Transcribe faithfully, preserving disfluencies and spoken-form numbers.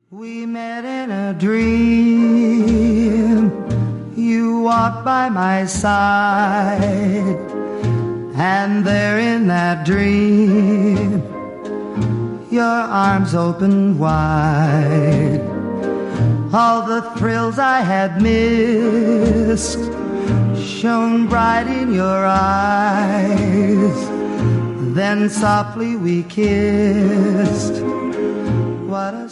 We met in a dream. You walked by my side, and there in that dream, your arms opened wide. All the thrills I had missed shone bright in your eyes. Then softly we kissed. What a